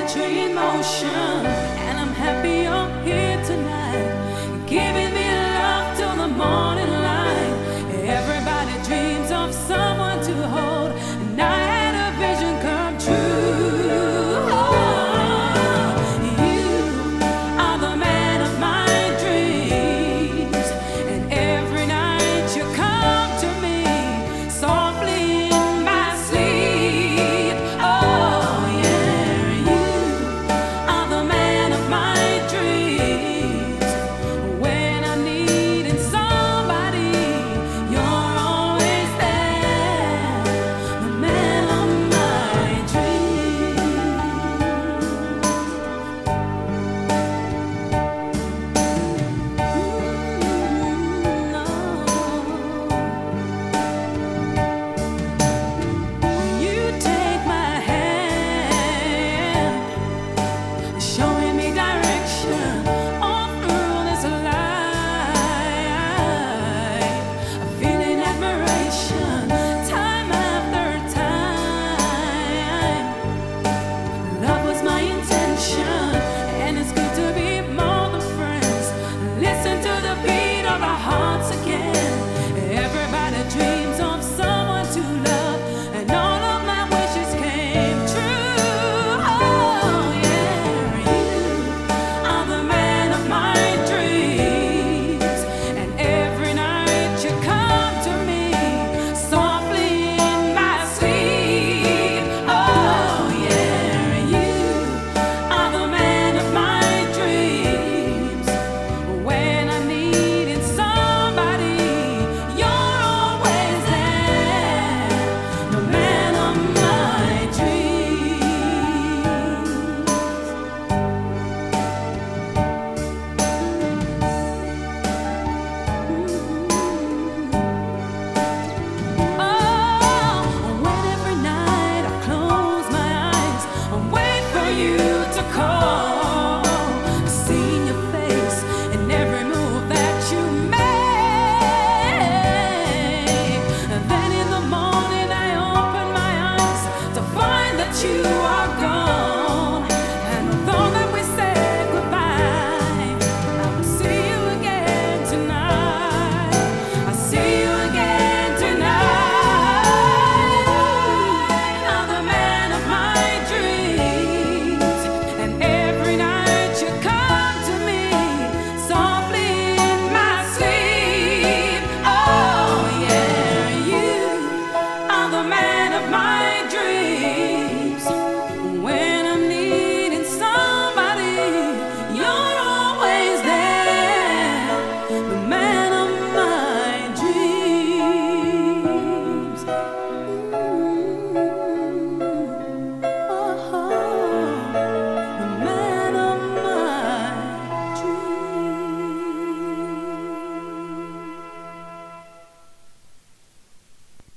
poetry in motion, and I'm happy you're here tonight, giving me love till the morning light. Everybody dreams of someone to hold, and I had a vision come true. You are the man of my dreams, and every night you come to me softly in my sleep. Oh yeah, you are the man of my dreams. When I'm needing somebody, you're always there, the man of my dreams. You take my hand, showing me direction all through this life. I'm feeling admiration time after time. Love was my intention, and it's good to be more than friends. Listen to the beat of our hearts again. Everybody dreams of someone to love, and all of my wishes came true. Oh yeah, you are the man of my dreams, and every night you come to me softly in my sleep. Oh yeah, you are the man of my dreams. When I'm needing somebody, you're always there, the man of my dreams. Oh, when every night I close my eyes, I wait for you to call. Seeing your face in every move that you make. And then in the morning I open my eyes to find that you are gone. And although that we said goodbye, I will see you again tonight. I see you again tonight. You're the man of my dreams, and every night you come to me softly in my sleep. Oh yeah, you are the man of my dreams.